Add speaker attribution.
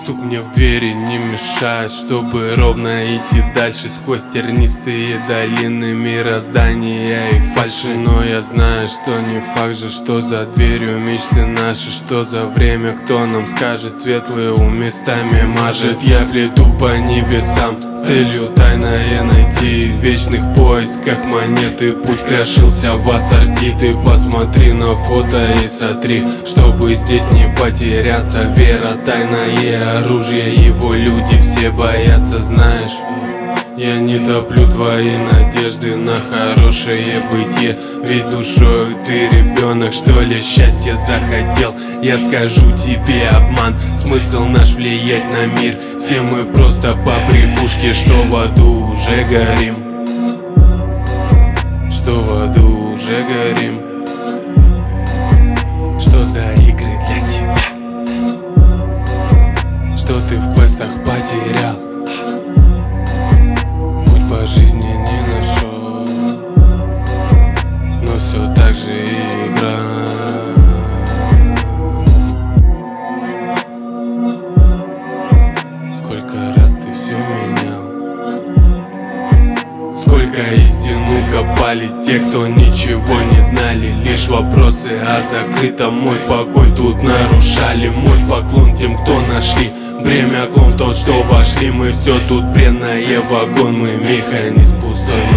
Speaker 1: Стук мне в двери не мешает, чтобы ровно идти дальше сквозь тернистые долины мироздания и фальши. Но я знаю, что не факт же, что за дверью мечты наши, что за время, кто нам скажет, светлые местами мажет. Я плету по небесам с целью тайное найти, в вечных поисках монеты путь крошился в ассорти. Ты посмотри на фото и сотри, чтобы здесь не потеряться. Вера, тайное оружие, его люди все боятся, знаешь. Я не топлю твои надежды на хорошее бытие, ведь душою ты ребенок, что ли, счастья захотел. Я скажу тебе обман, смысл наш влиять на мир. Все мы просто побрякушки, что в аду уже горим, что в аду уже горим. Что за игры для тебя? Что ты в квестах потерял? Путь по жизни не нашел, но все так же и игра. Сколько раз ты все менял, сколько истину копали те, кто ничего не знали. Лишь вопросы о закрытом мой покой тут нарушали. Мой поклон тем, кто нашли бремя клон в тот, что вошли. Мы все тут бренное вагон, мы механизм пустой.